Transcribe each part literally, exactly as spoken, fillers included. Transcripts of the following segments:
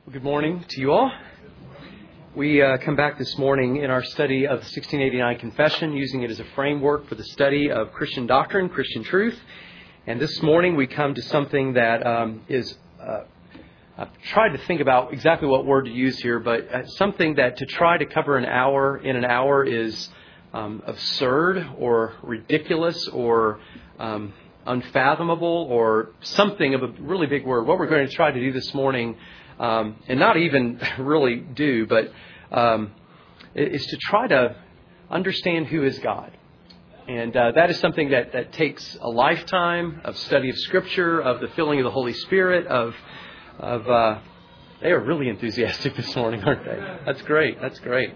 Well, good morning to you all. We uh, come back this morning in our study of the sixteen eighty-nine Confession, using it as a framework for the study of Christian doctrine, Christian truth. And this morning we come to something that um, is, uh, I've tried to think about exactly what word to use here, but uh, something that to try to cover an hour in an hour is um, absurd or ridiculous or um, unfathomable or something of a really big word. What we're going to try to do this morning, Um, and not even really do, but um, is to try to understand who is God. And uh, that is something that, that takes a lifetime of study of Scripture, of the filling of the Holy Spirit, of... of uh, they are really enthusiastic this morning, aren't they? That's great. That's great.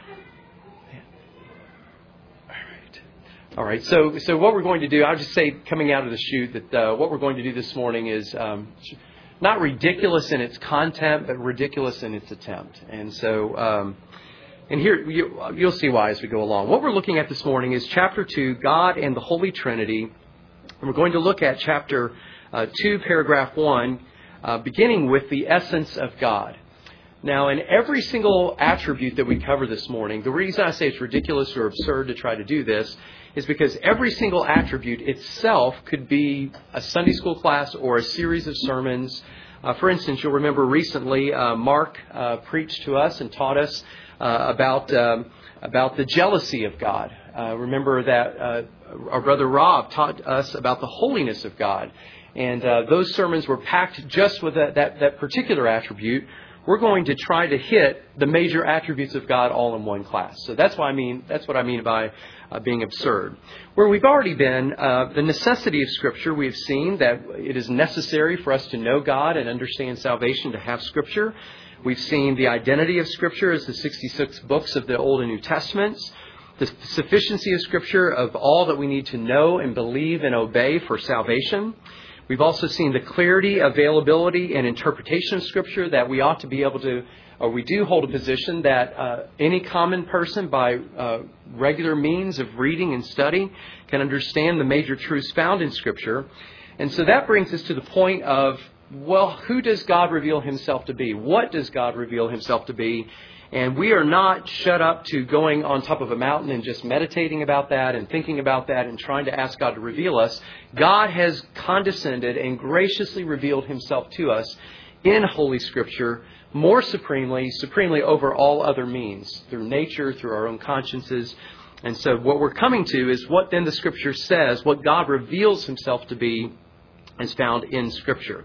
All right. All right. So, so what we're going to do, I'll just say coming out of the chute that uh, what we're going to do this morning is... Um, not ridiculous in its content, but ridiculous in its attempt. And so, um, and here, you, you'll see why as we go along. What we're looking at this morning is chapter two, God and the Holy Trinity. And we're going to look at chapter uh, two, paragraph one, uh, beginning with the essence of God. Now, in every single attribute that we cover this morning, the reason I say it's ridiculous or absurd to try to do this is because every single attribute itself could be a Sunday school class or a series of sermons. Uh, for instance, you'll remember recently uh, Mark uh, preached to us and taught us uh, about um, about the jealousy of God. Uh, remember that uh, our brother Rob taught us about the holiness of God. And uh, those sermons were packed just with that, that, that particular attribute. We're going to try to hit the major attributes of God all in one class. So that's what I mean. That's what I mean by uh, being absurd. Where we've already been, uh, the necessity of Scripture. We've seen that it is necessary for us to know God and understand salvation to have Scripture. We've seen the identity of Scripture as the sixty-six books of the Old and New Testaments. The sufficiency of Scripture of all that we need to know and believe and obey for salvation. We've also seen the clarity, availability, and interpretation of Scripture that we ought to be able to, or we do hold a position that uh, any common person by uh, regular means of reading and study can understand the major truths found in Scripture. And so that brings us to the point of, well, who does God reveal Himself to be? What does God reveal Himself to be? And we are not shut up to going on top of a mountain and just meditating about that and thinking about that and trying to ask God to reveal us. God has condescended and graciously revealed Himself to us in Holy Scripture, more supremely, supremely over all other means, through nature, through our own consciences. And so what we're coming to is what then the Scripture says, what God reveals Himself to be is found in Scripture.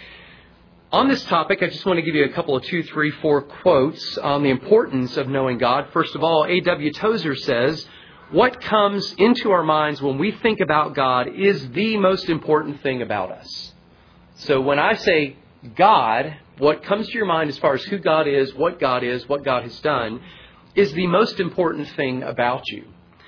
On this topic, I just want to give you a couple of two, three, four quotes on the importance of knowing God. First of all, A W Tozer says, what comes into our minds when we think about God is the most important thing about us. So when I say God, what comes to your mind as far as who God is, what God is, what God has done, is the most important thing about you.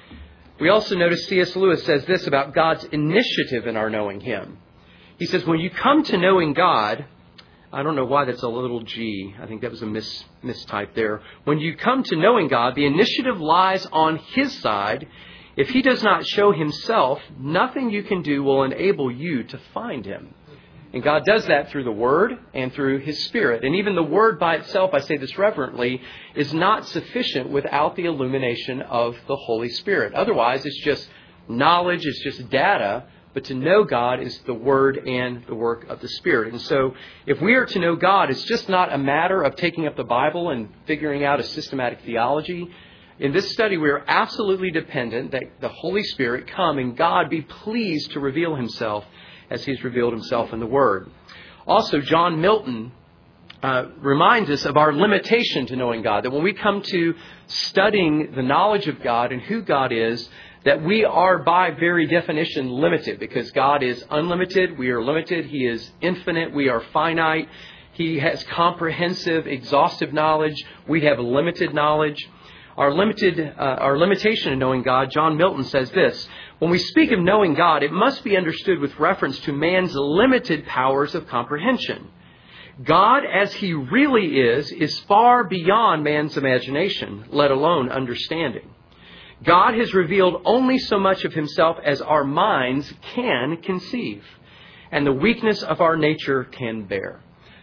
We also notice C S Lewis says this about God's initiative in our knowing Him. He says, when you come to knowing God, I don't know why that's a little G. I think that was a mis mistype there. When you come to knowing God, the initiative lies on His side. If He does not show Himself, nothing you can do will enable you to find Him. And God does that through the Word and through His Spirit. And even the Word by itself, I say this reverently, is not sufficient without the illumination of the Holy Spirit. Otherwise, it's just knowledge, it's just data. But to know God is the Word and the work of the Spirit. And so if we are to know God, it's just not a matter of taking up the Bible and figuring out a systematic theology. In this study, we are absolutely dependent that the Holy Spirit come and God be pleased to reveal Himself as He's revealed Himself in the Word. Also, John Milton uh, reminds us of our limitation to knowing God. That when we come to studying the knowledge of God and who God is, that we are by very definition limited because God is unlimited. We are limited. He is infinite. We are finite. He has comprehensive, exhaustive knowledge. We have limited knowledge. Our limited, uh, our limitation in knowing God, John Milton says this, when we speak of knowing God, it must be understood with reference to man's limited powers of comprehension. God, as He really is, is far beyond man's imagination, let alone understanding. God has revealed only so much of Himself as our minds can conceive, and the weakness of our nature can bear.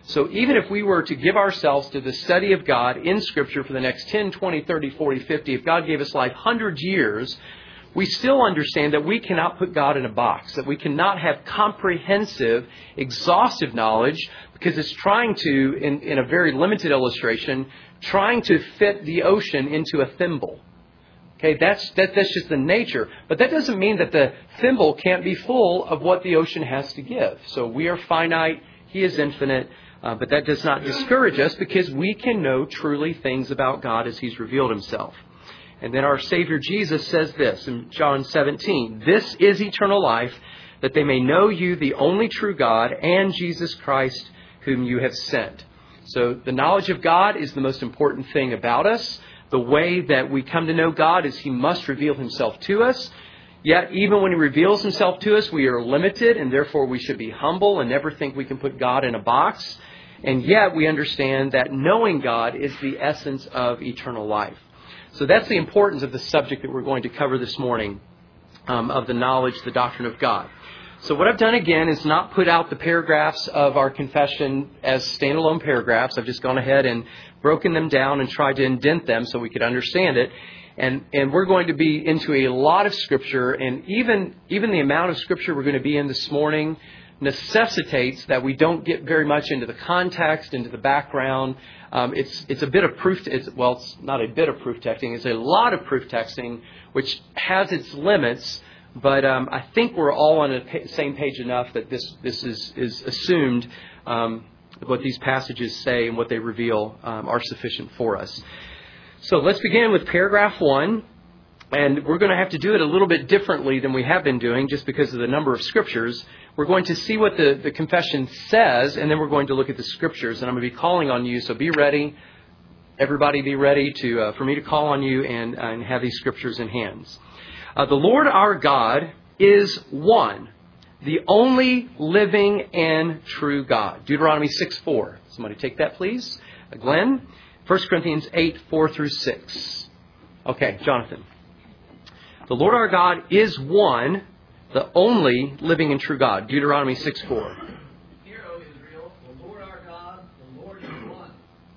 So even if we were to give ourselves to the study of God in Scripture for the next ten, twenty, thirty, forty, fifty, if God gave us life hundreds of years, we still understand that we cannot put God in a box, that we cannot have comprehensive, exhaustive knowledge, because it's trying to, in, in a very limited illustration, trying to fit the ocean into a thimble. Okay, that's that, that's just the nature. But that doesn't mean that the thimble can't be full of what the ocean has to give. So we are finite, He is infinite, uh, but that does not discourage us, because we can know truly things about God as He's revealed Himself. And then our Savior Jesus says this in John seventeen, "This is eternal life, that they may know you, the only true God, and Jesus Christ, whom you have sent." So the knowledge of God is the most important thing about us. The way that we come to know God is He must reveal Himself to us. Yet, even when He reveals Himself to us, we are limited, and therefore we should be humble and never think we can put God in a box. And yet we understand that knowing God is the essence of eternal life. So that's the importance of the subject that we're going to cover this morning, um, of the knowledge, the doctrine of God. So what I've done again is not put out the paragraphs of our confession as standalone paragraphs. I've just gone ahead and broken them down and tried to indent them so we could understand it. And and we're going to be into a lot of Scripture, and even even the amount of Scripture we're going to be in this morning necessitates that we don't get very much into the context, into the background. Um, it's it's a bit of proof. It's, well, it's not a bit of proof texting. It's a lot of proof texting, which has its limits. But um, I think we're all on the same page enough that this this is is assumed. Um, what these passages say and what they reveal um, are sufficient for us. So let's begin with paragraph one. And we're going to have to do it a little bit differently than we have been doing, just because of the number of Scriptures. We're going to see what the, the confession says, and then we're going to look at the Scriptures. And I'm going to be calling on you, so be ready. Everybody be ready to uh, for me to call on you and, uh, and have these Scriptures in hands. Uh, the Lord our God is one, the only living and true God. Deuteronomy six four. Somebody take that, please. Uh, Glenn. First Corinthians eight four through six. Okay, Jonathan. The Lord our God is one, the only living and true God. Deuteronomy six four. Hear, O Israel, the Lord our God, the Lord is one.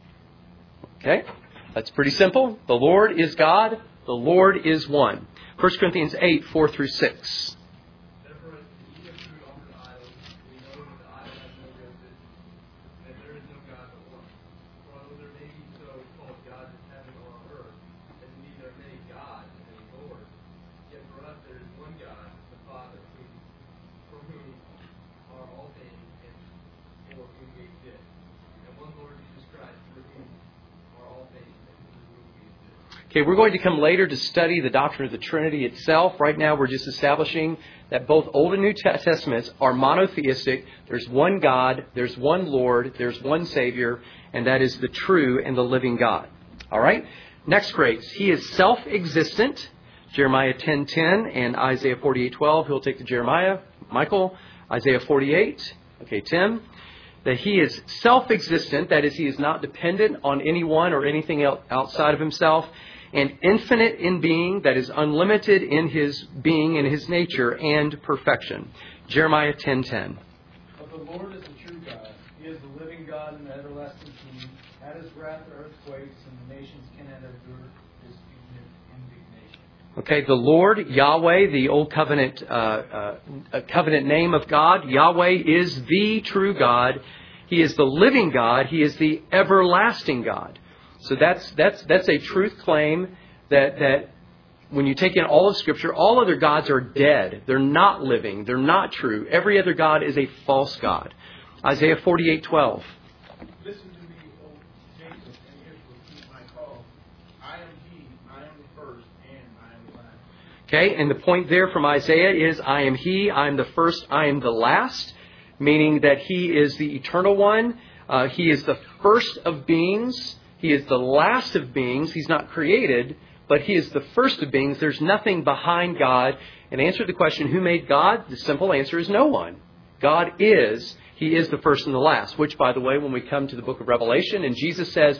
Okay, that's pretty simple. The Lord is God, the Lord is one. First Corinthians eight four through six. Therefore, as to eat of food offered to idols, we know that the idol has no real existence, and that there is no God but one. For although there may be so called gods in heaven or on earth, as indeed there are many gods and many lords, yet for us there is one God, the Father, who, from whom are all things and for whom we exist, and one Lord Jesus Christ, through whom are all things and through whom we exist. Okay, we're going to come later to study the doctrine of the Trinity itself. Right now we're just establishing that both Old and New Testaments are monotheistic. There's one God, there's one Lord, there's one Savior, and that is the true and the living God. All right? Next phrase. He is self-existent. Jeremiah ten ten and Isaiah forty-eight twelve. Who'll take the Jeremiah? Michael. Isaiah forty-eight. Okay, Tim. That He is self-existent. That is, He is not dependent on anyone or anything else outside of Himself. And infinite in being, that is unlimited in His being and His nature and perfection. Jeremiah ten ten. But the Lord is the true God. He is the living God and the everlasting King. At His wrath the earth quakes, and the nations cannot endure His indignation. Okay, the Lord, Yahweh, the Old Covenant uh, uh, covenant name of God, Yahweh is the true God. He is the living God. He is the everlasting God. So that's that's that's a truth claim that that when you take in all of Scripture, all other gods are dead. They're not living. They're not true. Every other god is a false god. Isaiah forty-eight twelve. Listen to me, O Jacob and Israel, keep my call. I am He, I am the first, and I am the last. Okay, and the point there from Isaiah is, I am He, I am the first, I am the last, meaning that He is the eternal one. Uh, he is the first of beings. He is the last of beings. He's not created, but He is the first of beings. There's nothing behind God. And answer the question, who made God? The simple answer is no one. God is. He is the first and the last, which, by the way, when we come to the book of Revelation and Jesus says,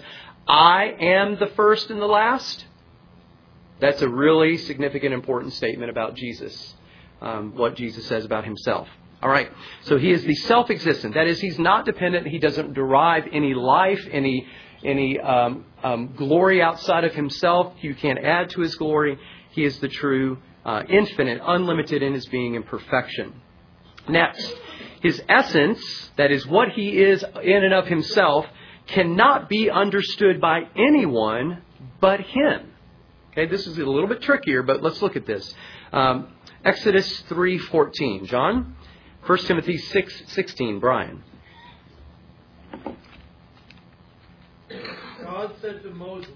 I am the first and the last, that's a really significant, important statement about Jesus, um, what Jesus says about Himself. All right. So he is the self-existent. That is, he's not dependent. He doesn't derive any life, any any um, um, glory outside of himself. You can't add to his glory. He is the true, uh, infinite, unlimited in his being and perfection. Next, his essence, that is what he is in and of himself, cannot be understood by anyone but him. Okay, this is a little bit trickier, but let's look at this. Um, Exodus three fourteen. John? First Timothy six sixteen. Brian. God said to Moses,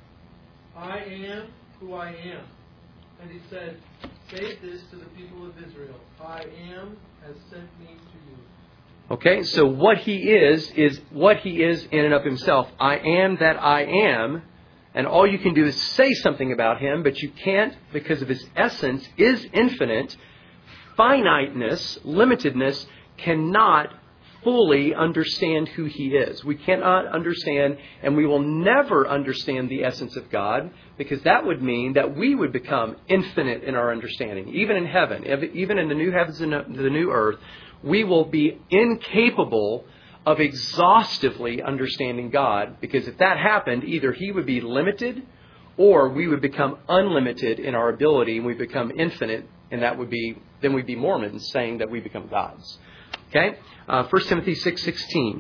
I am who I am. And he said, say this to the people of Israel, I am has sent me to you. Okay, so what he is, is what he is in and of himself. I am that I am. And all you can do is say something about him, but you can't, because of his essence is infinite. Finiteness, limitedness, cannot fully understand who he is. We cannot understand, and we will never understand the essence of God, because that would mean that we would become infinite in our understanding. Even in heaven, even in the new heavens and the new earth, we will be incapable of exhaustively understanding God, because if that happened, either he would be limited or we would become unlimited in our ability and we become infinite, and that would be, then we'd be Mormons saying that we become gods. Okay? Uh, First Timothy six sixteen.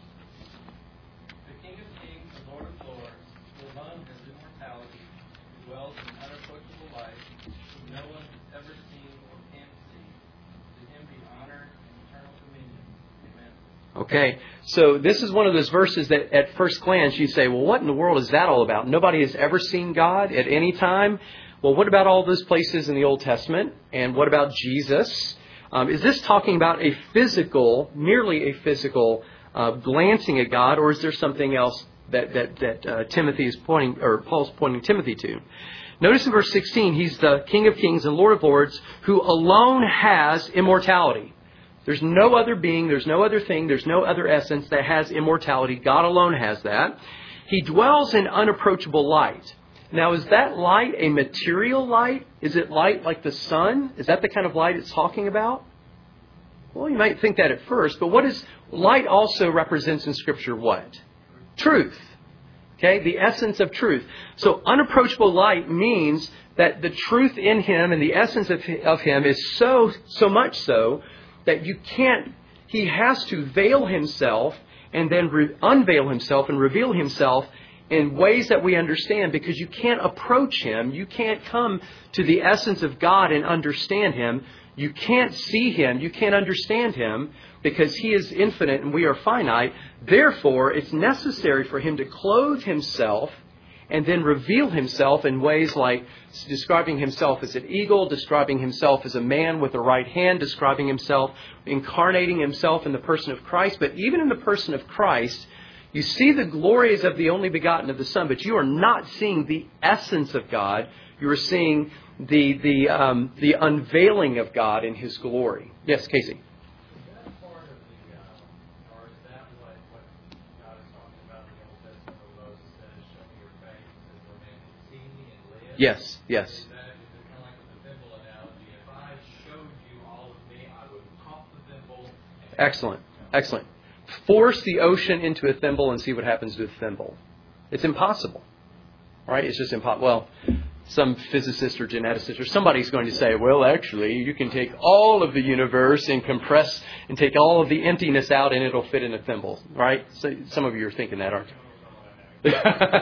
The King of Kings and Lord of Lords, who alone has immortality, who dwells in unapproachable light, whom no one has ever seen or can see. To him be honor and eternal dominion. Amen. Okay, so this is one of those verses that at first glance you say, well, what in the world is that all about? Nobody has ever seen God at any time. Well, what about all those places in the Old Testament? And what about Jesus? Um, is this talking about a physical, merely a physical uh, glancing at God, or is there something else that that, that uh, Timothy is pointing, or Paul's pointing Timothy to? Notice in verse sixteen, he's the King of Kings and Lord of Lords, who alone has immortality. There's no other being, there's no other thing, there's no other essence that has immortality. God alone has that. He dwells in unapproachable light. Now, is that light a material light? Is it light like the sun? Is that the kind of light it's talking about? Well, you might think that at first, but what is light also represents in Scripture what? Truth. Okay, the essence of truth. So unapproachable light means that the truth in him and the essence of, of him is so, so much so that you can't, he has to veil himself and then re- unveil himself and reveal himself in ways that we understand, because you can't approach him. You can't come to the essence of God and understand him. You can't see him. You can't understand him because he is infinite and we are finite. Therefore, it's necessary for him to clothe himself and then reveal himself in ways like describing himself as an eagle, describing himself as a man with a right hand, describing himself, incarnating himself in the person of Christ. But even in the person of Christ, you see the glories of the only begotten of the Son, but you are not seeing the essence of God. You are seeing the the um, the unveiling of God in his glory. Yes, Casey. Is that part of the, uh, or is that what, what God is talking about in the Old Testament where Moses says, show me your face, and where man can see me and live? Yes, yes. Is that, is it kind of like with the thimble analogy? If I showed you all of me, I would pop the thimble. And Excellent, excellent. Force the ocean into a thimble and see what happens to a thimble. It's impossible. Right? It's just impossible. Well, some physicist or geneticist or somebody's going to say, well, actually, you can take all of the universe and compress and take all of the emptiness out and it'll fit in a thimble. Right? So some of you are thinking that, aren't you?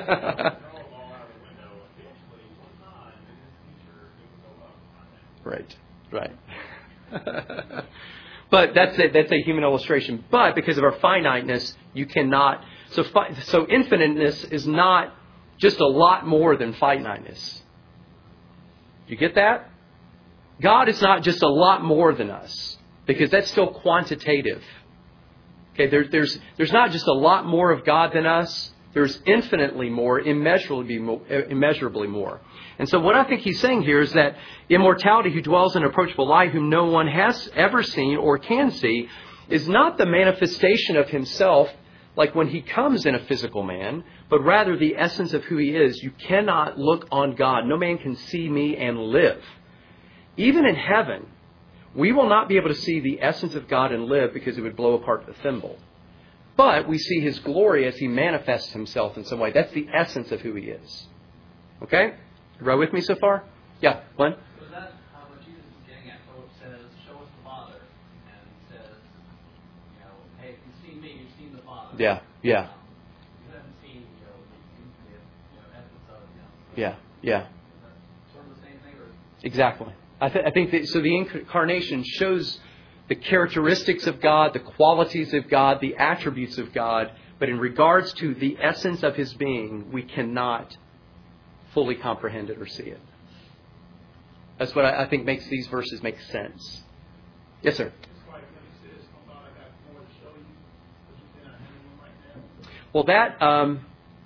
Right, right. But that's a, that's a human illustration. But because of our finiteness, you cannot. So, fi, so infiniteness is not just a lot more than finiteness. You get that? God is not just a lot more than us, because that's still quantitative. Okay, there, there's there's not just a lot more of God than us. There's infinitely more, immeasurably more, immeasurably more. And so what I think he's saying here is that immortality, who dwells in approachable light, whom no one has ever seen or can see, is not the manifestation of himself like when he comes in a physical man, but rather the essence of who he is. You cannot look on God. No man can see me and live. Even in heaven, We will not be able to see the essence of God and live because it would blow apart the thimble. But we see His glory as He manifests Himself in some way. That's the essence of who He is. Okay? Right with me so far? Yeah, Glenn? So is that uh, what Jesus is getting at? So it says, show us the Father. And it says, you know, hey, if you've seen me, you've seen the Father. Yeah, yeah. Um, you haven't seen, you know, the infinite, you know, essence of, you know. Yeah, yeah. Is that sort of the same thing? Or Exactly. I, th- I think that, so the incarnation shows the characteristics of God, the qualities of God, the attributes of God, but in regards to the essence of His being, we cannot fully comprehend it or see it. That's what I, I think makes these verses make sense. Yes, sir. Well, that... Um,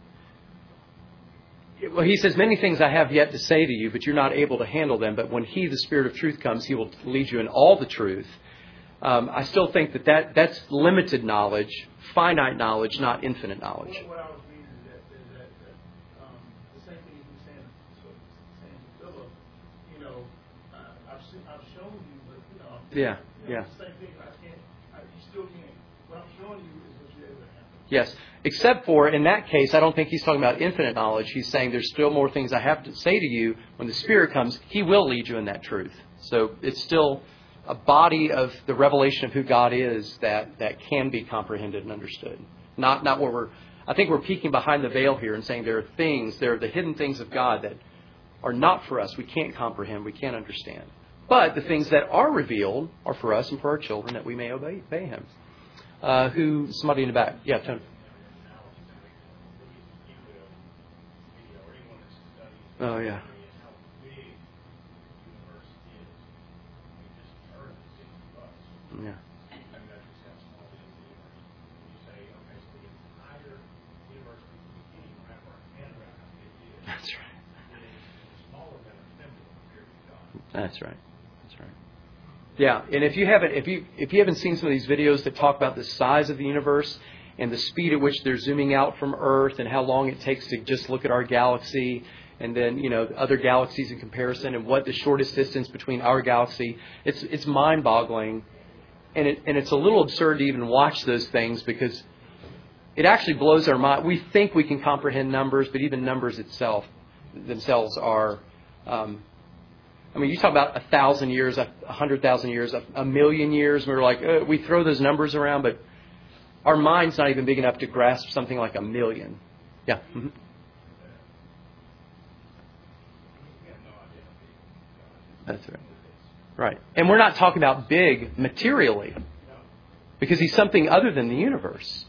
Well, He says, many things I have yet to say to you, but you're not able to handle them. But when He, the Spirit of truth, comes, He will lead you in all the truth. Um, I still think that, that that's limited knowledge, finite knowledge, not infinite knowledge. What, what I was reading is that, is that, that um, the same thing He was saying, so, saying to Philip, you know, uh, I've, seen, I've shown you, but, you know, Yeah, you know, yeah. it's the same thing. I can't, I, you still can't. What I'm showing you is what you're able to handle. Yes. Except for, in that case, I don't think He's talking about infinite knowledge. He's saying there's still more things I have to say to you. When the Spirit comes, He will lead you in that truth. So it's still a body of the revelation of who God is that, that can be comprehended and understood. Not, not where we're, I think we're peeking behind the veil here and saying there are things, there are the hidden things of God that are not for us. We can't comprehend. We can't understand. But the things that are revealed are for us and for our children that we may obey, obey Him. Uh, who, somebody in the back. Yeah, Tony. Oh, yeah. Yeah. That's right. That's right. That's right. Yeah, and if you haven't, if you if you haven't seen some of these videos that talk about the size of the universe and the speed at which they're zooming out from Earth and how long it takes to just look at our galaxy, and then you know other galaxies in comparison, and what the shortest distance between our galaxy, it's it's mind-boggling, and it and it's a little absurd to even watch those things because it actually blows our mind. We think we can comprehend numbers, but even numbers itself themselves are. Um, I mean, you talk about a thousand years, a hundred thousand years, a, a million years. And we're like, uh, we throw those numbers around, but our mind's not even big enough to grasp something like a million. Yeah. Mm-hmm. That's right. Right. And we're not talking about big materially, because He's something other than the universe.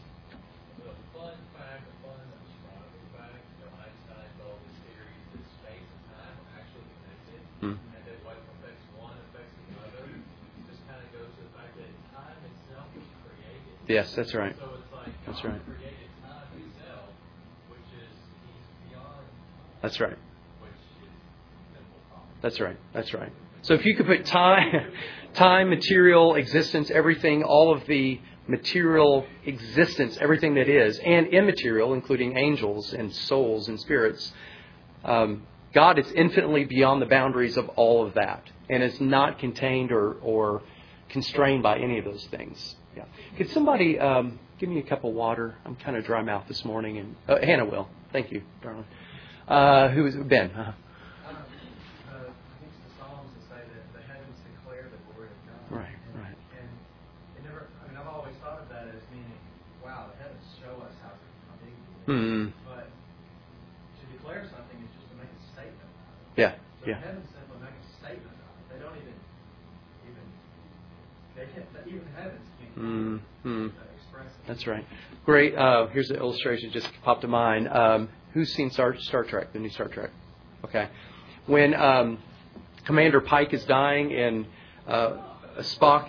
Hmm. Yes, that's right. So it's like That's God right. created time Himself, which is He's beyond, That's right. which is simple problem. That's right. That's right. So if you could put time, time, material, existence, everything, all of the material existence, everything that is, and immaterial, including angels and souls and spirits, um, God is infinitely beyond the boundaries of all of that, and is not contained or, or constrained by any of those things. Yeah. Could somebody um, give me a cup of water? I'm kind of dry mouth this morning, and uh, Hannah will. Thank you, darling. Uh, who is Ben? Uh-huh. Uh, I think the Psalms that say that the heavens declare the glory of God. Right, and, right. And it never. I mean, I've always thought of that as meaning, wow, the heavens show us how, how big He is. Hmm. But to declare something is just to make a statement. Yeah, So yeah. the heavens simply make a statement of it. They don't even, even, they can't. Even the heavens can't Hmm. Hmm. express it. That's right. Great. Uh, here's an illustration just popped to mind. Um, who's seen Star, Star Trek, the new Star Trek? Okay. When um, Commander Pike is dying and uh, Spock...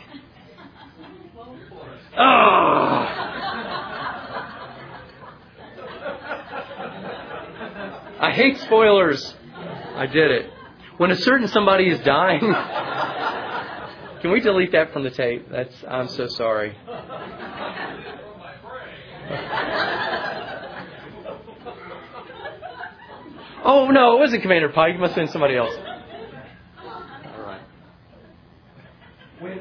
Oh! I hate spoilers. I did it. When a certain somebody is dying... Can we delete that from the tape? That's. I'm so sorry. Oh, no, it wasn't Commander Pike. It must have been somebody else. All right. When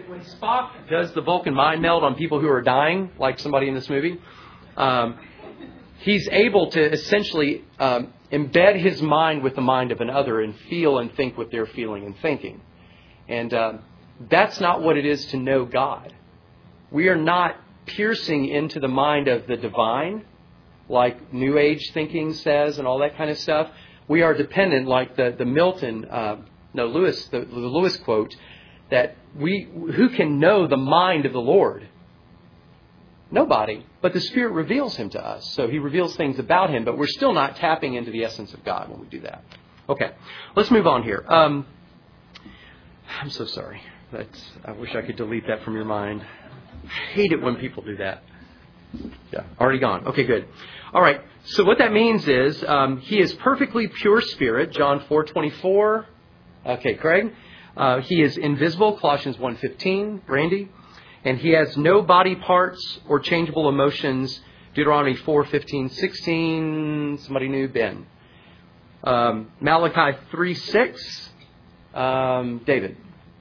does the Vulcan mind meld on people who are dying, like somebody in this movie. Um, he's able to essentially um, embed his mind with the mind of another and feel and think what they're feeling and thinking. And uh, that's not what it is to know God. We are not piercing into the mind of the divine, like New Age thinking says and all that kind of stuff. We are dependent, like the, the Milton, uh, no, Lewis, the, the Lewis quote, that we, who can know the mind of the Lord? Nobody. But the Spirit reveals Him to us. So He reveals things about Him, but we're still not tapping into the essence of God when we do that. Okay, let's move on here. Um, I'm so sorry. That's, I wish I could delete that from your mind. I hate it when people do that. Yeah, already gone. Okay, good. All right. So what that means is um, He is perfectly pure spirit, John four twenty-four. Okay, Craig. Uh, he is invisible, Colossians one fifteen, Randy. And He has no body parts or changeable emotions, Deuteronomy four fifteen, sixteen. Somebody new, Ben. Um, Malachi three six, um, David.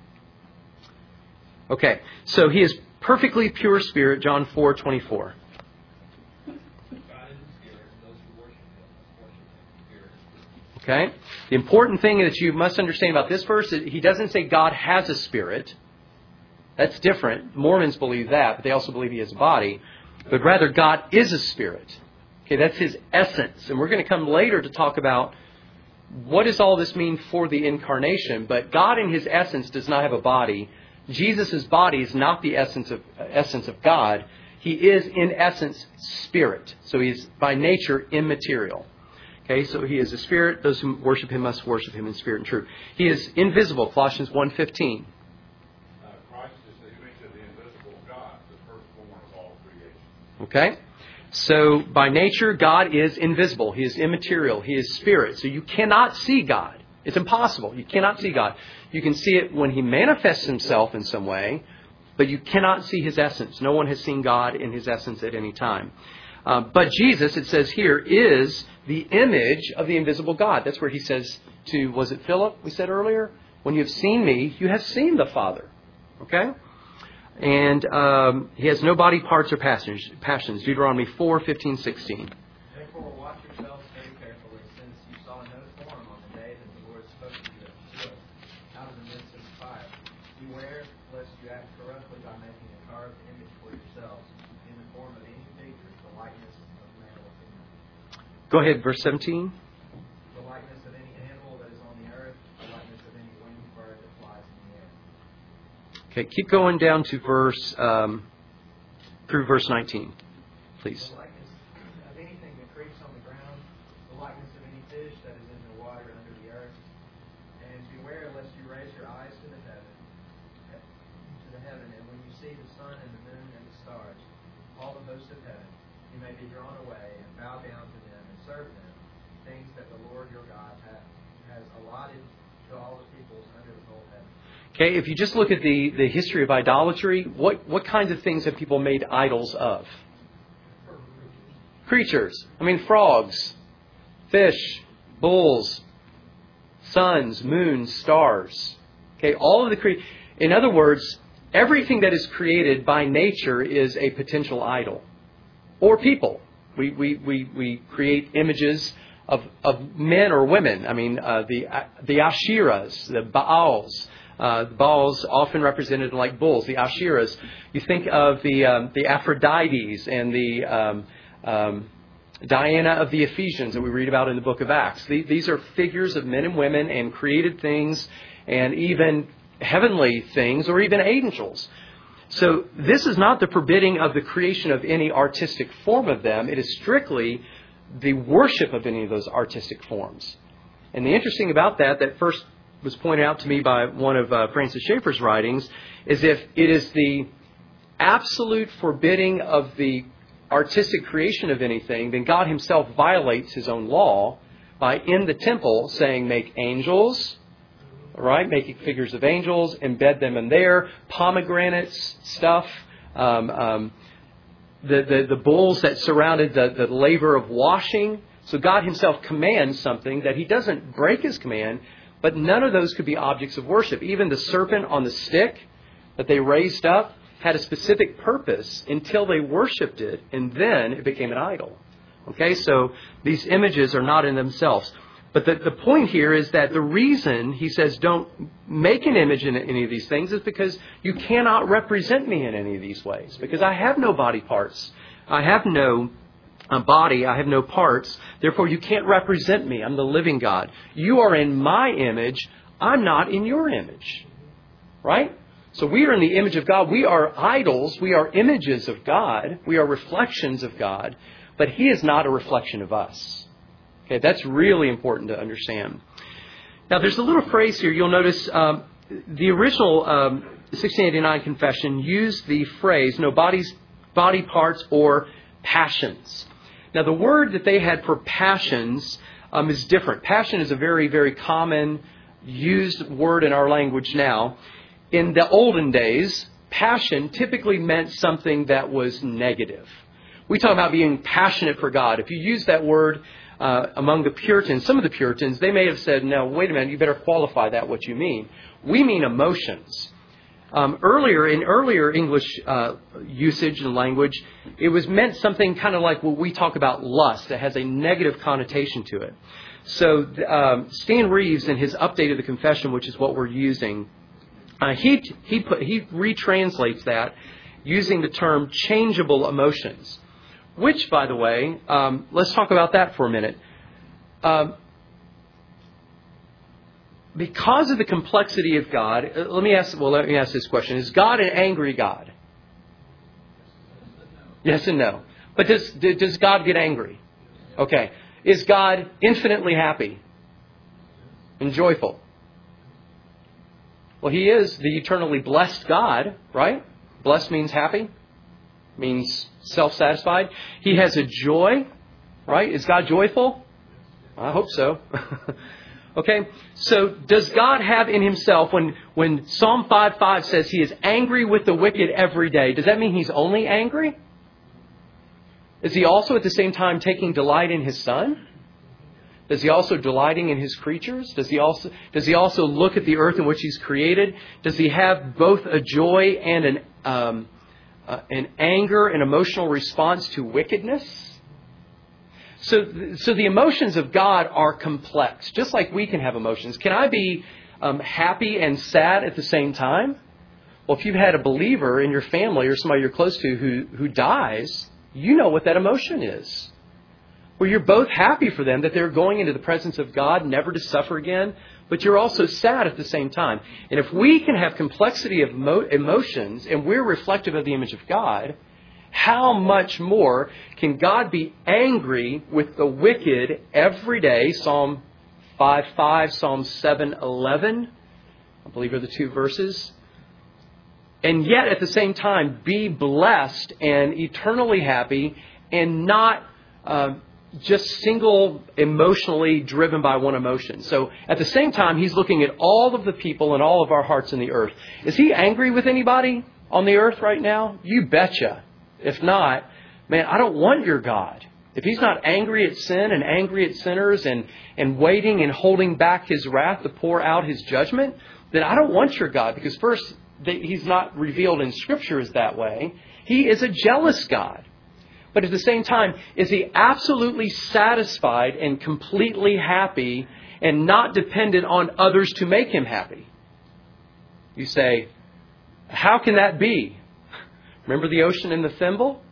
Okay, so He is perfectly pure spirit, John four twenty-four. Okay? The important thing that you must understand about this verse is He doesn't say God has a spirit. That's different. Mormons believe that, but they also believe He has a body. But rather, God is a spirit. Okay, that's His essence. And we're going to come later to talk about what does all this mean for the incarnation. But God in His essence does not have a body. Jesus' body is not the essence of essence of God. He is, in essence, spirit. So He is, by nature, immaterial. Okay, so He is a spirit. Those who worship Him must worship Him in spirit and truth. He is invisible, Colossians one fifteen. Uh, Christ is the image of the invisible God, the firstborn of all creation. Okay, so by nature, God is invisible. He is immaterial. He is spirit. So you cannot see God. It's impossible. You cannot see God. You can see it when He manifests Himself in some way, but you cannot see His essence. No one has seen God in His essence at any time. Uh, but Jesus, it says here, is the image of the invisible God. That's where He says to, was it Philip we said earlier? When you have seen me, you have seen the Father. Okay? And um, He has no body parts or passions. passions. Deuteronomy four fifteen, sixteen. Therefore watch yourselves very carefully, since you saw no form on the day that the Lord spoke to you to us out of the midst of the fire. Beware lest you act corruptly by making a carved image for yourselves in the form of any figure, the likeness of male or female. Go ahead, verse seventeen. The likeness of any animal that is on the earth, the likeness of any winged bird that flies in the air. Okay, keep going down to verse, um, through verse nineteen, please. The likeness of anything that creeps on the ground, the likeness of any fish that is in the water under the earth. And beware lest you raise your eyes to the heaven, to the heaven, and when you see the sun and the moon and the stars, all the hosts of heaven, you may be drawn away and bow down to them and serve them, things that the Lord your God has, has allotted to all the peoples under the whole heaven. Okay, if you just look at the, the history of idolatry, what, what kinds of things have people made idols of? Creatures. I mean, frogs, fish, bulls, suns, moons, stars. Okay, all of the cre- In other words, everything that is created by nature is a potential idol. Or people. We we we, we create images of, of men or women. I mean, uh, the the Asherahs, the Baals. Uh, the Baals often represented like bulls. The Asherahs. You think of the um, the Aphrodites and the um, um, Diana of the Ephesians that we read about in the book of Acts. The, these are figures of men and women and created things and even heavenly things or even angels. So this is not the forbidding of the creation of any artistic form of them. It is strictly the worship of any of those artistic forms. And the interesting about that, that first was pointed out to me by one of uh, Francis Schaeffer's writings, is if it is the absolute forbidding of the artistic creation of anything, then God Himself violates His own law by in the temple saying, make angels, right? Making figures of angels, embed them in there, pomegranates, stuff, um, um, the, the, the bowls that surrounded the, the laver of washing. So God Himself commands something that He doesn't break His command, but none of those could be objects of worship. Even the serpent on the stick that they raised up, had a specific purpose until they worshipped it, and then it became an idol. Okay, so these images are not in themselves. But the, the point here is that the reason he says don't make an image in any of these things is because you cannot represent me in any of these ways. Because I have no body parts. I have no uh, body. I have no parts. Therefore, you can't represent me. I'm the living God. You are in my image. I'm not in your image. Right? So we are in the image of God. We are idols. We are images of God. We are reflections of God. But He is not a reflection of us. Okay, that's really important to understand. Now, there's a little phrase here. You'll notice um, the original um, sixteen eighty-nine confession used the phrase, no bodies, body parts or passions. Now, the word that they had for passions um, is different. Passion is a very, very common used word in our language now. In the olden days, passion typically meant something that was negative. We talk about being passionate for God. If you use that word uh, among the Puritans, some of the Puritans, they may have said, no, wait a minute, you better qualify that what you mean. We mean emotions. Um, earlier, in earlier English uh, usage and language, it was meant something kind of like what we talk about lust, that has a negative connotation to it. So um, Stan Reeves, in his update of the confession, which is what we're using, uh, he he put, he retranslates that using the term changeable emotions. Which, by the way, um, let's talk about that for a minute. Um, because of the complexity of God, uh, let me ask. Well, let me ask this question: is God an angry God? Yes and no. But does does God get angry? Okay. Is God infinitely happy and joyful? Well, He is the eternally blessed God, right? Blessed means happy. Means self-satisfied. He has a joy, right? Is God joyful? I hope so. Okay, so does God have in Himself, when, when Psalm five five says He is angry with the wicked every day, does that mean He's only angry? Is He also at the same time taking delight in His Son? Does He also delighting in His creatures? Does He also, does He also look at the earth in which He's created? Does He have both a joy and an um, Uh, an anger, an emotional response to wickedness? So, so the emotions of God are complex, just like we can have emotions. Can I be um, happy and sad at the same time? Well, if you've had a believer in your family or somebody you're close to who, who dies, you know what that emotion is. Where you're both happy for them that they're going into the presence of God, never to suffer again, but you're also sad at the same time. And if we can have complexity of emo- emotions and we're reflective of the image of God, how much more can God be angry with the wicked every day? Psalm five five, Psalm seven eleven, I believe are the two verses. And yet at the same time be blessed and eternally happy and not Uh, just single emotionally driven by one emotion. So at the same time, He's looking at all of the people and all of our hearts in the earth. Is He angry with anybody on the earth right now? You betcha. If not, man, I don't want your God. If He's not angry at sin and angry at sinners and, and waiting and holding back His wrath to pour out His judgment, then I don't want your God. Because first, He's not revealed in Scripture as that way. He is a jealous God. But at the same time, is He absolutely satisfied and completely happy and not dependent on others to make Him happy? You say, how can that be? Remember the ocean and the thimble?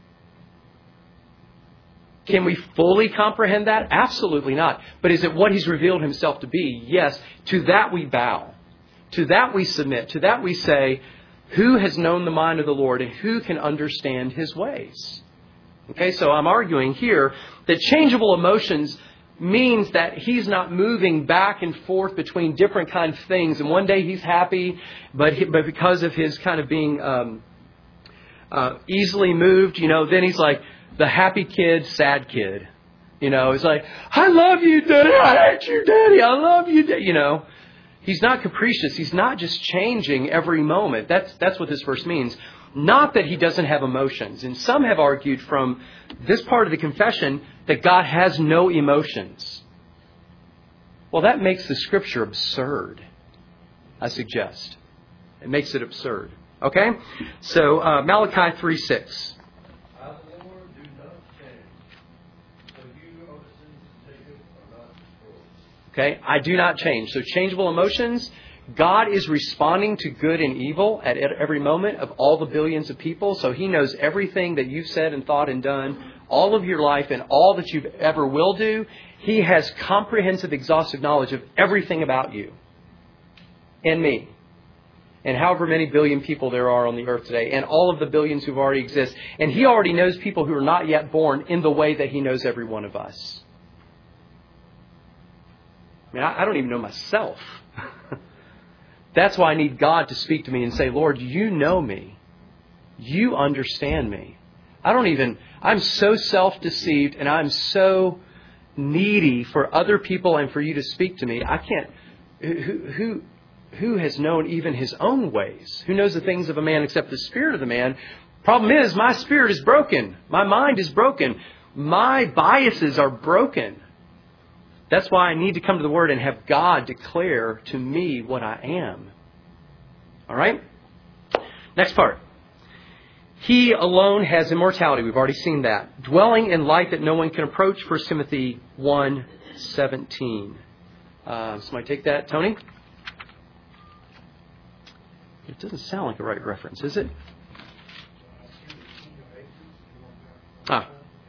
Can we fully comprehend that? Absolutely not. But is it what He's revealed Himself to be? Yes. To that we bow. To that we submit. To that we say, who has known the mind of the Lord and who can understand His ways? Okay, so I'm arguing here that changeable emotions means that He's not moving back and forth between different kinds of things. And one day He's happy, but he, but because of His kind of being um, uh, easily moved, you know, then He's like the happy kid, sad kid. You know, it's like, I love you, Daddy. I hate you, Daddy. I love you, Daddy. You know, He's not capricious. He's not just changing every moment. That's that's what this verse means. Not that He doesn't have emotions. And some have argued from this part of the confession that God has no emotions. Well, that makes the Scripture absurd, I suggest. It makes it absurd. Okay? So uh, Malachi three six. I, the Lord, do not change. So you, O descendants of Jacob, are not destroyed. Okay? I do not change. So changeable emotions. God is responding to good and evil at every moment of all the billions of people. So He knows everything that you've said and thought and done, all of your life and all that you ever will do. He has comprehensive, exhaustive knowledge of everything about you and me and however many billion people there are on the earth today and all of the billions who already exist. And He already knows people who are not yet born in the way that He knows every one of us. I mean, I, I don't even know myself. That's why I need God to speak to me and say, Lord, you know me. You understand me. I don't even, I'm so self-deceived and I'm so needy for other people and for you to speak to me. I can't, who, who, who has known even his own ways? Who knows the things of a man except the spirit of the man? Problem is, my spirit is broken. My mind is broken. My biases are broken. That's why I need to come to the Word and have God declare to me what I am. All right? Next part. He alone has immortality. We've already seen that. Dwelling in light that no one can approach. First Timothy one seventeen. Uh, somebody take that, Tony? It doesn't sound like a right reference, is it? Ah.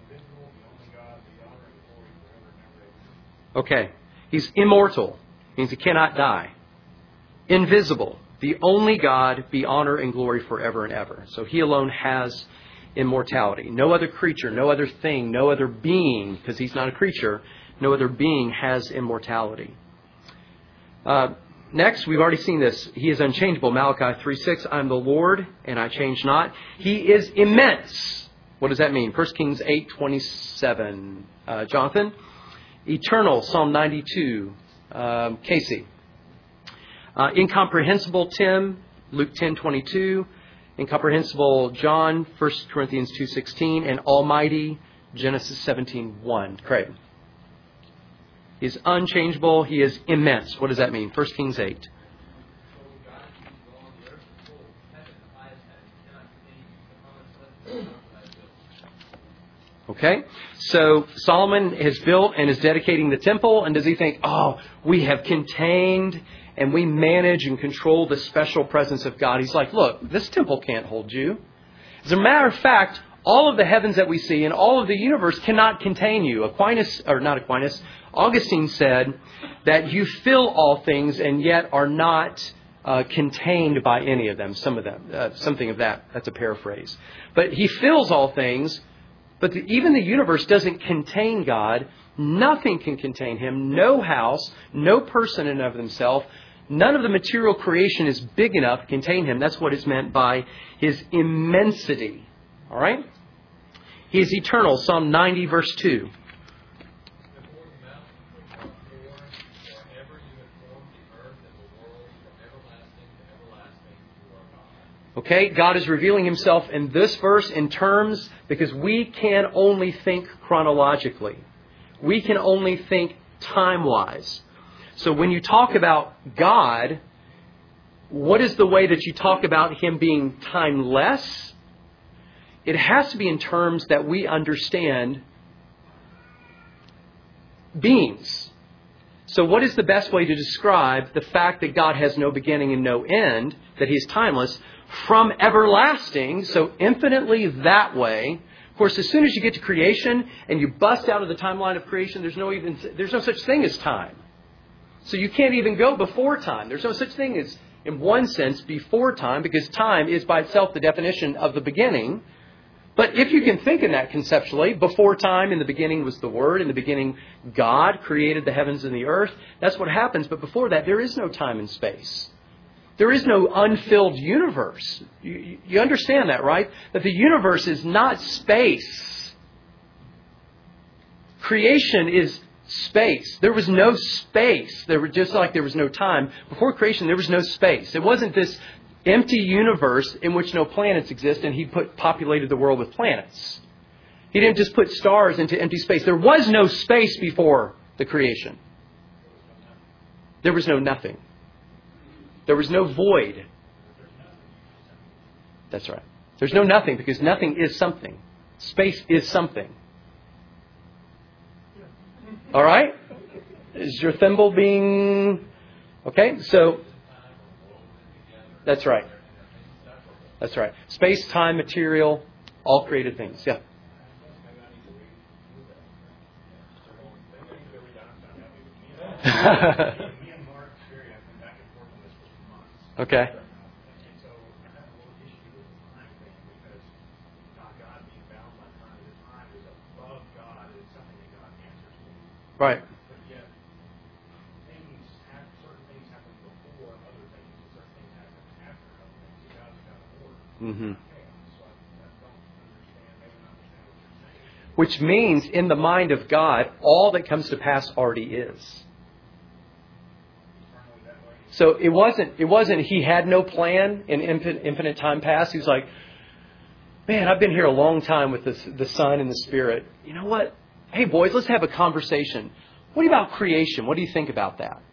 Okay. He's immortal. Means he cannot die. Invisible. The only God be honor and glory forever and ever. So He alone has immortality. No other creature, no other thing, no other being, because He's not a creature, no other being has immortality. Uh, next, we've already seen this. He is unchangeable. Malachi three six. I am the Lord and I change not. He is immense. What does that mean? First Kings eight twenty-seven. Uh, Jonathan? Eternal, Psalm ninety-two, um, Casey. Uh, incomprehensible, Tim, Luke ten twenty-two. Incomprehensible, John, First Corinthians two sixteen. And almighty, Genesis seventeen one. Craig. He is unchangeable. He is immense. What does that mean? First Kings eight. Okay, so Solomon has built and is dedicating the temple. And does he think, oh, we have contained and we manage and control the special presence of God? He's like, look, this temple can't hold you. As a matter of fact, all of the heavens that we see and all of the universe cannot contain you. Aquinas, or not Aquinas, Augustine said that you fill all things and yet are not uh, contained by any of them. Some of them, uh, something of that. That's a paraphrase. But He fills all things. But the, even the universe doesn't contain God. Nothing can contain Him. No house, no person in and of themselves. None of the material creation is big enough to contain Him. That's what is meant by His immensity. All right? He is eternal. Psalm ninety, verse two. Okay, God is revealing Himself in this verse in terms, because we can only think chronologically. We can only think time-wise. So when you talk about God, what is the way that you talk about Him being timeless? It has to be in terms that we understand beings. So what is the best way to describe the fact that God has no beginning and no end, that He is timeless? From everlasting, so infinitely that way. Of course, as soon as you get to creation and you bust out of the timeline of creation, there's no even there's no such thing as time. So you can't even go before time. There's no such thing as, in one sense, before time, because time is by itself the definition of the beginning. But if you can think in that conceptually, before time, in the beginning was the Word. In the beginning, God created the heavens and the earth. That's what happens. But before that, there is no time and space. There is no unfilled universe. You, you understand that, right? That the universe is not space. Creation is space. There was no space. There were just like there was no time. Before creation, there was no space. It wasn't this empty universe in which no planets exist, and He put populated the world with planets. He didn't just put stars into empty space. There was no space before the creation. There was no nothing. There was no void. That's right. There's no nothing because nothing is something. Space is something. All right? Is your thimble being... Okay, so... That's right. That's right. Space, time, material, all created things. Yeah. Okay. Right. But yet, things have, certain things happen before other things, and certain things happen after other things. So God's got an order. Mm-hmm. Okay, so I, I don't understand, maybe not understand what you're saying. Which means in the mind of God, all that comes to pass already is. Eternally that way. So it wasn't, it wasn't he had no plan in infinite, infinite time past. He was like, man, I've been here a long time with this, the Son and the Spirit. You know what? Hey, boys, let's have a conversation. What about creation? What do you think about that?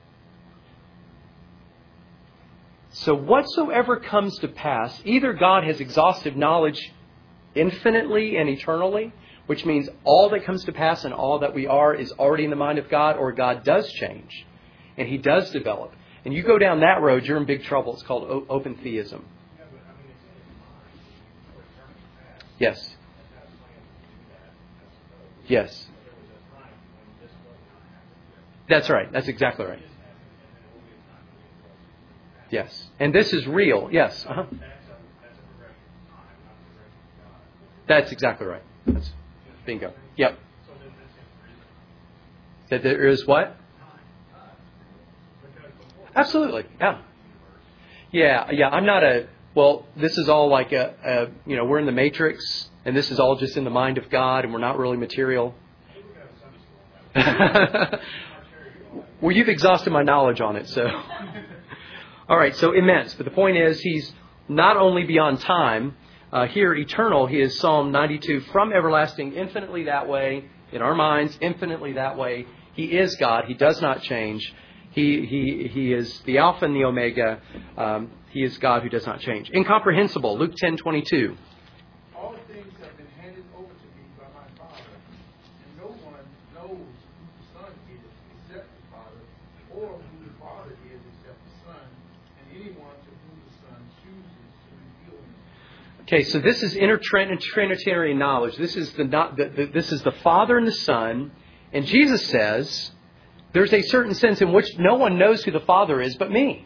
So whatsoever comes to pass, either God has exhaustive knowledge infinitely and eternally, which means all that comes to pass and all that we are is already in the mind of God, or God does change and He does develop. And you go down that road, you're in big trouble. It's called o- open theism. Yeah, but I mean, it's in His mind for eternity past. Yes. And God's plan to do that, I suppose. Yes. But there was a time when this was not happening. That's right. That's exactly right. This happened, and then there will be a time when it was. Yes. And this is real. Yes. Uh-huh. That's a, that's a progression of time, not a progression of God. That's exactly right. That's bingo. Yep. So then this is That there is what? Absolutely. Yeah. Yeah. Yeah. I'm not a, well, this is all like a, a, you know, we're in the matrix and this is all just in the mind of God and we're not really material. Well, you've exhausted my knowledge on it. So, all right. So immense. But the point is He's not only beyond time, uh, here eternal. He is Psalm ninety-two, from everlasting, infinitely that way in our minds, infinitely that way. He is God. He does not change. He he he is the Alpha and the Omega. Um, he is God who does not change. Incomprehensible. Luke ten twenty-two. All things have been handed over to me by my Father, and no one knows who the Son is except the Father, or who the Father is except the Son, and anyone to whom the Son chooses to reveal Him. Okay, so this is intertrinitarian knowledge. This is the, not, the, the this is the Father and the Son, and Jesus says there's a certain sense in which no one knows who the Father is but me.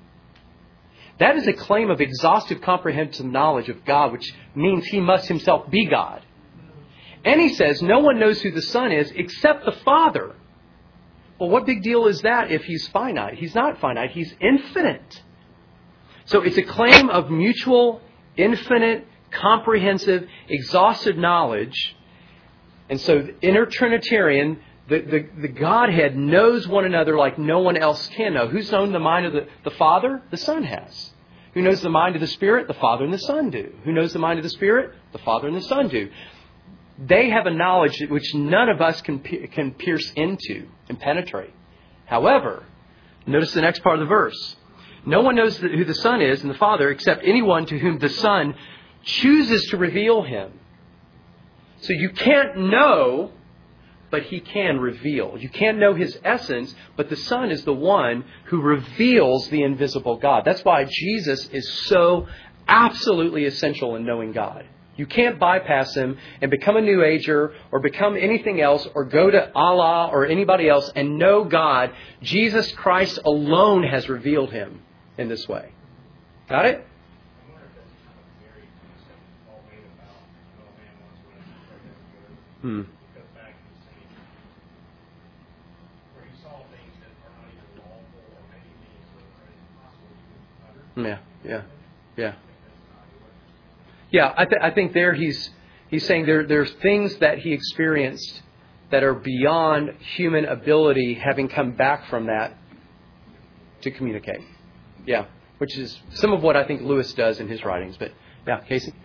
That is a claim of exhaustive, comprehensive knowledge of God, which means He must Himself be God. And He says no one knows who the Son is except the Father. Well, what big deal is that if He's finite? He's not finite. He's infinite. So it's a claim of mutual, infinite, comprehensive, exhaustive knowledge. And so intertrinitarian, the, the, the Godhead knows one another like no one else can know. Who's known the mind of the, the Father? The Son has. Who knows the mind of the Spirit? The Father and the Son do. Who knows the mind of the Spirit? The Father and the Son do. They have a knowledge which none of us can, can pierce into and penetrate. However, notice the next part of the verse. No one knows who the Son is and the Father except anyone to whom the Son chooses to reveal Him. So you can't know, but He can reveal. You can't know His essence, but the Son is the one who reveals the invisible God. That's why Jesus is so absolutely essential in knowing God. You can't bypass Him and become a New Ager or become anything else or go to Allah or anybody else and know God. Jesus Christ alone has revealed Him in this way. Got it? Hmm. Yeah, yeah, yeah. Yeah, I, th- I think there he's he's saying there there's things that He experienced that are beyond human ability, having come back from that to communicate. Yeah, which is some of what I think Lewis does in his writings. But yeah, Casey?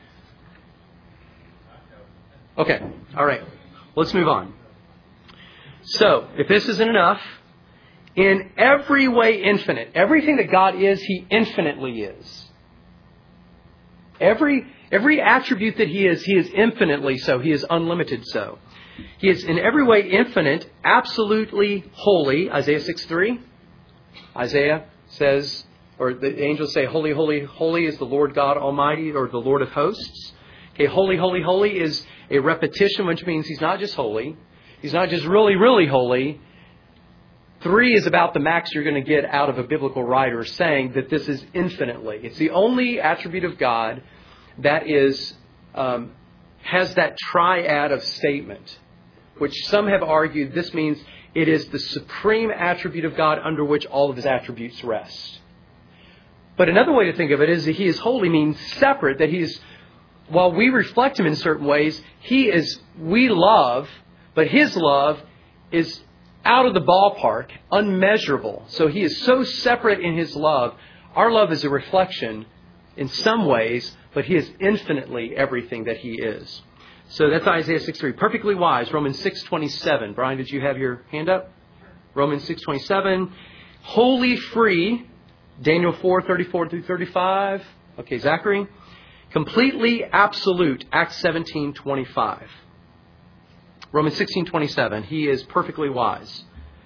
Okay, all right. Let's move on. So, if this isn't enough, in every way infinite, everything that God is, He infinitely is. Every, every attribute that He is, He is infinitely so. He is unlimited so. He is in every way infinite, absolutely holy. Isaiah six three. Isaiah says, or the angels say, holy, holy, holy is the Lord God Almighty, or the Lord of hosts. Okay, holy, holy, holy is a repetition, which means He's not just holy. He's not just really, really holy. Three is about the max you're going to get out of a biblical writer saying that this is infinitely. It's the only attribute of God that is um, has that triad of statement, which some have argued this means it is the supreme attribute of God under which all of His attributes rest. But another way to think of it is that He is holy means separate, that He is, while we reflect Him in certain ways, He is, we love, but His love is out of the ballpark, unmeasurable. So He is so separate in His love. Our love is a reflection in some ways, but He is infinitely everything that He is. So that's Isaiah six three. Perfectly wise, Romans six twenty-seven. Brian, did you have your hand up? Romans six twenty-seven. Wholly free, Daniel four thirty-four through thirty-five. Okay, Zachary. Completely absolute, Acts seventeen twenty-five. Romans sixteen twenty-seven. He is perfectly wise.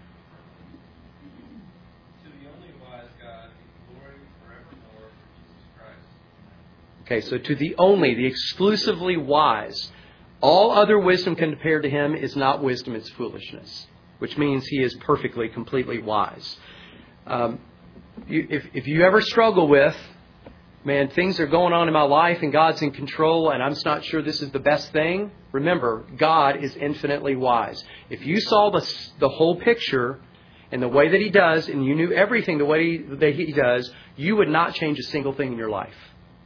To the only wise God be glory forevermore for Jesus Christ. Okay, so to the only, the exclusively wise. All other wisdom compared to Him is not wisdom, it's foolishness. Which means He is perfectly, completely wise. Um, you, if, if you ever struggle with, man, things are going on in my life and God's in control and I'm just not sure this is the best thing. Remember, God is infinitely wise. If you saw the, the whole picture and the way that He does, and you knew everything the way that He does, you would not change a single thing in your life.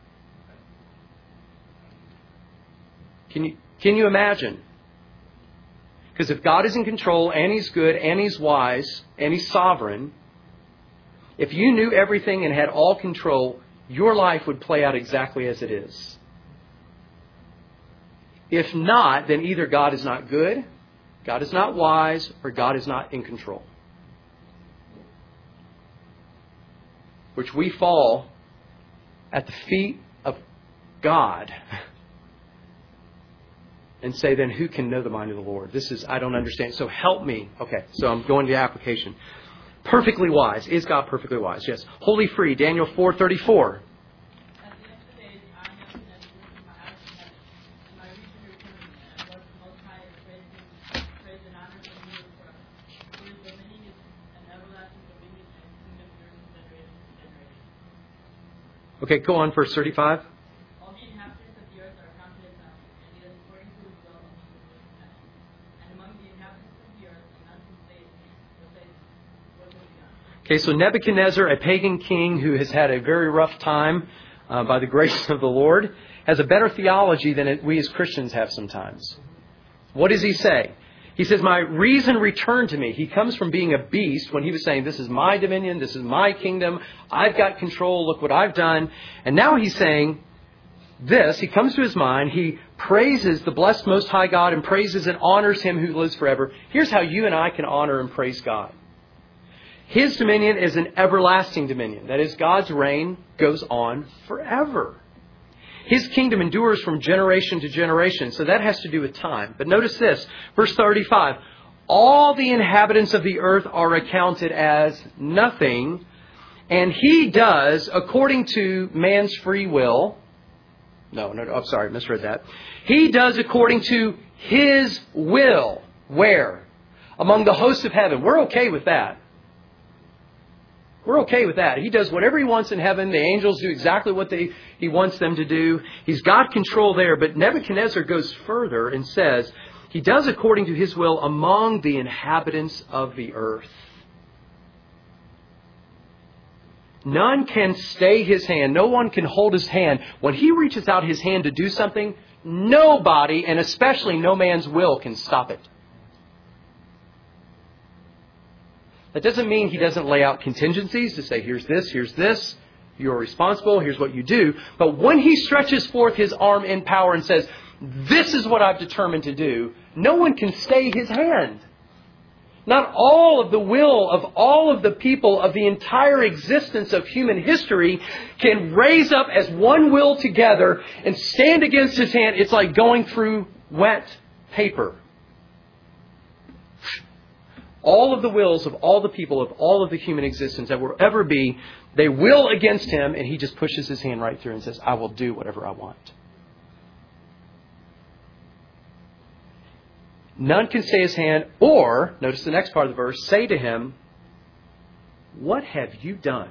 Can you, can you imagine? Because if God is in control and He's good and He's wise and He's sovereign, if you knew everything and had all control, your life would play out exactly as it is. If not, then either God is not good, God is not wise, or God is not in control. Which we fall at the feet of God and say, then who can know the mind of the Lord? This is, I don't understand. So help me. Okay, so I'm going to the application. Perfectly wise. Is God perfectly wise? Yes. Wholly free. Daniel four thirty-four. Okay, go on, verse thirty-five. All the inhabitants of the earth are accounted as nothing, and He does according to His will among the earth. And among the inhabitants of the earth, none can say what they what will be done. Okay, so Nebuchadnezzar, a pagan king who has had a very rough time uh, by the grace of the Lord, has a better theology than it, we as Christians have sometimes. What does he say? He says, my reason returned to me. He comes from being a beast when he was saying, this is my dominion, this is my kingdom, I've got control, look what I've done. And now he's saying this, he comes to his mind, he praises the blessed Most High God and praises and honors Him who lives forever. Here's how you and I can honor and praise God. His dominion is an everlasting dominion. That is, God's reign goes on forever. His kingdom endures from generation to generation. So that has to do with time. But notice this, verse thirty-five. All the inhabitants of the earth are accounted as nothing. And He does, according to man's free will. No, no, no, I'm sorry, misread that. He does according to His will. Where? Among the hosts of heaven. We're okay with that. We're okay with that. He does whatever He wants in heaven. The angels do exactly what they, He wants them to do. He's got control there. But Nebuchadnezzar goes further and says, He does according to His will among the inhabitants of the earth. None can stay His hand. No one can hold His hand. When He reaches out His hand to do something, nobody, and especially no man's will, can stop it. That doesn't mean He doesn't lay out contingencies to say, here's this, here's this, you're responsible, here's what you do. But when He stretches forth His arm in power and says, this is what I've determined to do, no one can stay His hand. not all of the will of all of the people of the entire existence of human history can raise up as one will together and stand against His hand. It's like going through wet paper. All of the wills of all the people of all of the human existence that will ever be, they will against Him, and He just pushes His hand right through and says, I will do whatever I want. None can stay His hand, or, notice the next part of the verse, say to Him, what have you done?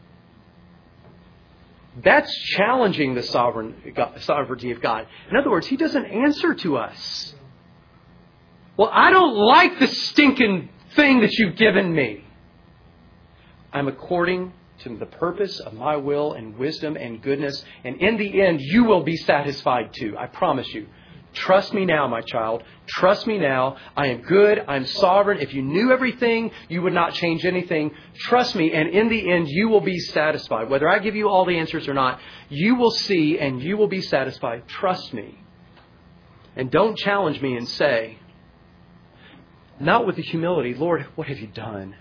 That's challenging the sovereign, sovereignty of God. In other words, He doesn't answer to us. Well, I don't like the stinking thing that you've given me. I'm according to the purpose of my will and wisdom and goodness. And in the end, you will be satisfied too. I promise you. Trust me now, my child. Trust me now. I am good. I'm sovereign. If you knew everything, you would not change anything. Trust me. And in the end, you will be satisfied. Whether I give you all the answers or not, you will see and you will be satisfied. Trust me. And don't challenge me and say, not with the humility, Lord, what have you done?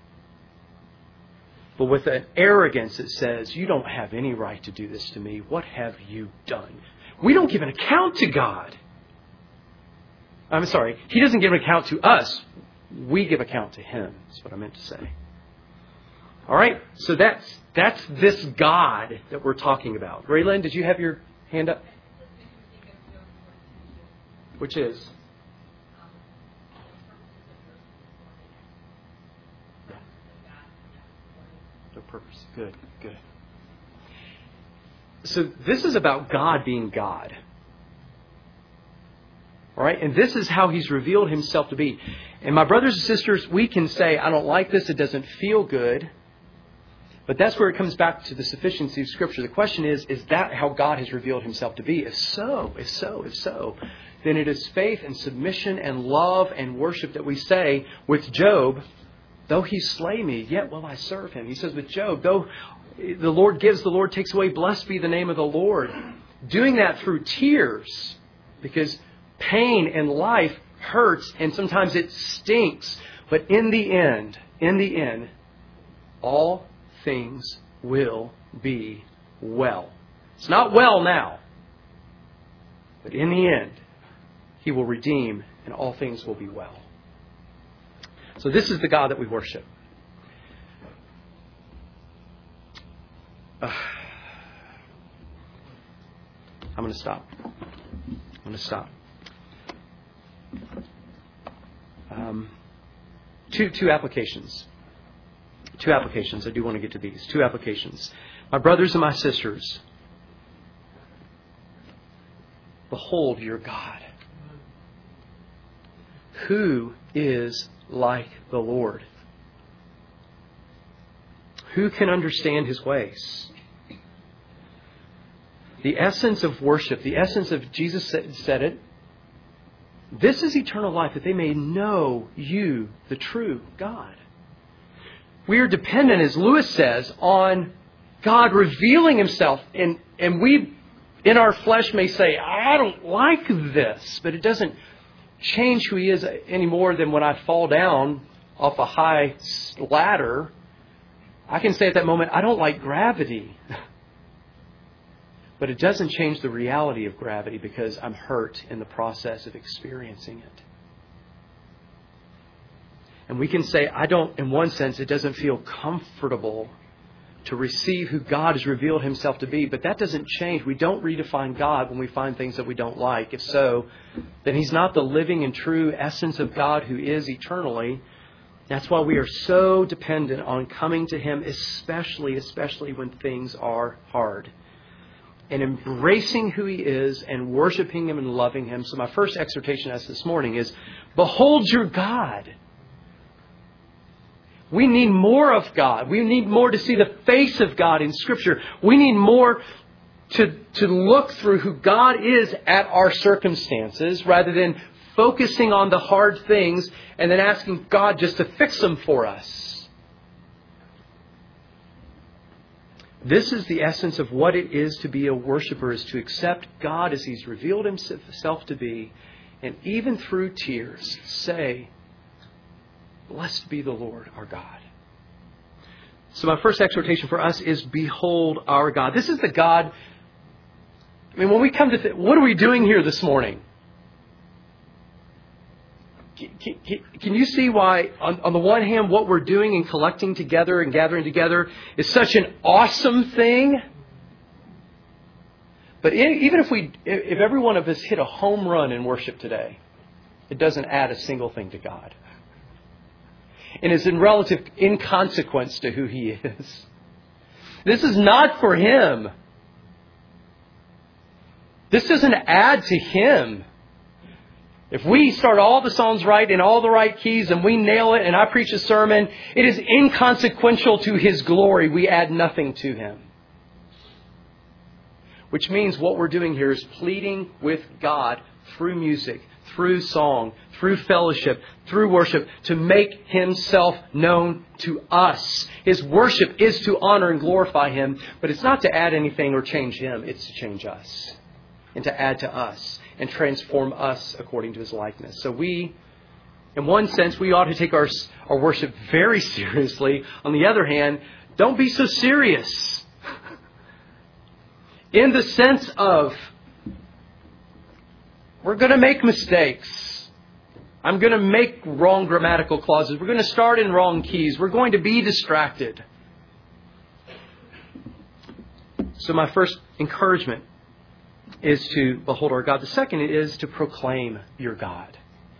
But with an arrogance that says, you don't have any right to do this to me. What have you done? We don't give an account to God. I'm sorry. He doesn't give an account to us. We give account to Him. That's what I meant to say. All right. So that's that's this God that we're talking about. Raylan, did you have your hand up? Which is? No purpose. Good, good. So this is about God being God. All right? And this is how He's revealed Himself to be. And my brothers and sisters, we can say, I don't like this. It doesn't feel good. But that's where it comes back to the sufficiency of Scripture. The question is, is that how God has revealed Himself to be? If so, if so, if so, then it is faith and submission and love and worship that we say with Job, though He slay me, yet will I serve Him. He says with Job, though the Lord gives, the Lord takes away, blessed be the name of the Lord. Doing that through tears, because pain in life hurts and sometimes it stinks. But in the end, in the end, all things will be well. It's not well now, but in the end, He will redeem and all things will be well. So this is the God that we worship. Uh, I'm going to stop. I'm going to stop. Um, two two applications. Two applications. I do want to get to these. Two applications. My brothers and my sisters, behold your God. Who is like the Lord? Who can understand His ways? The essence of worship, the essence of, Jesus said it, this is eternal life, that they may know you, the true God. We are dependent, as Lewis says, on God revealing Himself. And, and we, in our flesh, may say, I don't like this. But it doesn't change who He is any more than when I fall down off a high ladder. I can say at that moment, I don't like gravity. But it doesn't change the reality of gravity because I'm hurt in the process of experiencing it. And we can say, I don't, in one sense, it doesn't feel comfortable to receive who God has revealed Himself to be. But that doesn't change. We don't redefine God when we find things that we don't like. If so, then He's not the living and true essence of God who is eternally. That's why we are so dependent on coming to Him, especially, especially when things are hard. And embracing who He is and worshiping Him and loving Him. So my first exhortation as this morning is, behold your God. We need more of God. We need more to see the face of God in Scripture. We need more to, to look through who God is at our circumstances rather than focusing on the hard things and then asking God just to fix them for us. This is the essence of what it is to be a worshiper, is to accept God as He's revealed Himself to be, and even through tears say, Blessed be the Lord our God. So my first exhortation for us is behold our God. This is the God. I mean, when we come to, th- what are we doing here this morning? Can, can, can you see why, on, on the one hand, what we're doing and collecting together and gathering together is such an awesome thing? But in, even if we, if every one of us hit a home run in worship today, it doesn't add a single thing to God. And is in relative inconsequence to who He is. This is not for Him. This doesn't add to Him. If we start all the songs right in all the right keys and we nail it and I preach a sermon, it is inconsequential to His glory. We add nothing to Him. Which means what we're doing here is pleading with God through music, through song, through fellowship, through worship, to make Himself known to us. His worship is to honor and glorify Him, but it's not to add anything or change Him. It's to change us and to add to us and transform us according to His likeness. So we, in one sense, we ought to take our, our worship very seriously. On the other hand, don't be so serious. In the sense of, we're going to make mistakes. I'm going to make wrong grammatical clauses. We're going to start in wrong keys. We're going to be distracted. So my first encouragement is to behold our God. The second is to proclaim your God.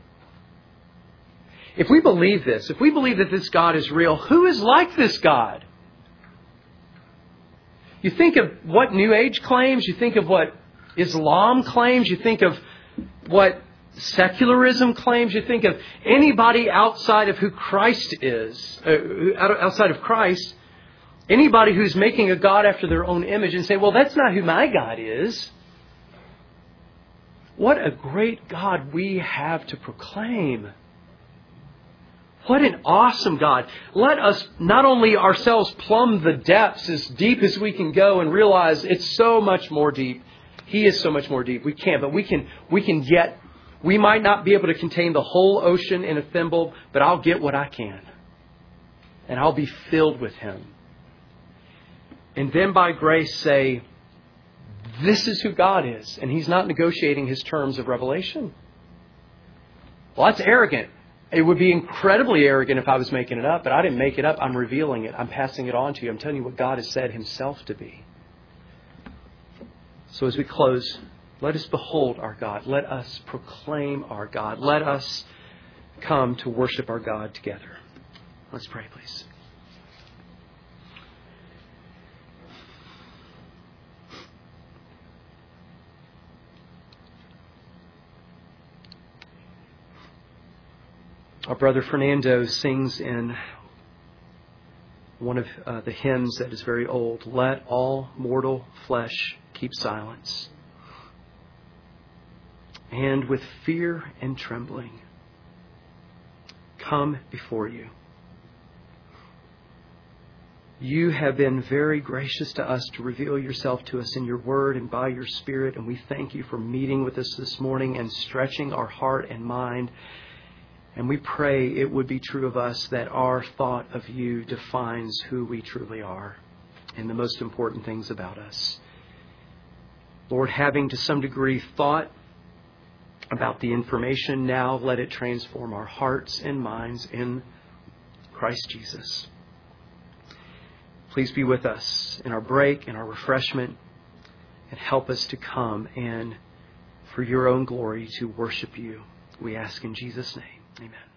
If we believe this, if we believe that this God is real, who is like this God? You think of what New Age claims. You think of what Islam claims. You think of what secularism claims. You think of anybody outside of who Christ is, uh, outside of Christ, anybody who's making a God after their own image and say, well, that's not who my God is. What a great God we have to proclaim. What an awesome God. Let us not only ourselves plumb the depths as deep as we can go and realize it's so much more deep. He is so much more deep. We can't, but we can, we can get, we might not be able to contain the whole ocean in a thimble, but I'll get what I can. And I'll be filled with Him. And then by grace say, this is who God is. And He's not negotiating His terms of revelation. Well, that's arrogant. It would be incredibly arrogant if I was making it up, but I didn't make it up. I'm revealing it. I'm passing it on to you. I'm telling you what God has said Himself to be. So as we close, let us behold our God. Let us proclaim our God. Let us come to worship our God together. Let's pray, please. Our brother Fernando sings in one of uh, the hymns that is very old, let all mortal flesh keep silence. And with fear and trembling, come before you. You have been very gracious to us to reveal yourself to us in your word and by your Spirit. And we thank you for meeting with us this morning and stretching our heart and mind. And we pray it would be true of us that our thought of you defines who we truly are and the most important things about us. Lord, having to some degree thought about the information now, let it transform our hearts and minds in Christ Jesus. Please be with us in our break, in our refreshment, and help us to come and for your own glory to worship you. We ask in Jesus' name. Amen.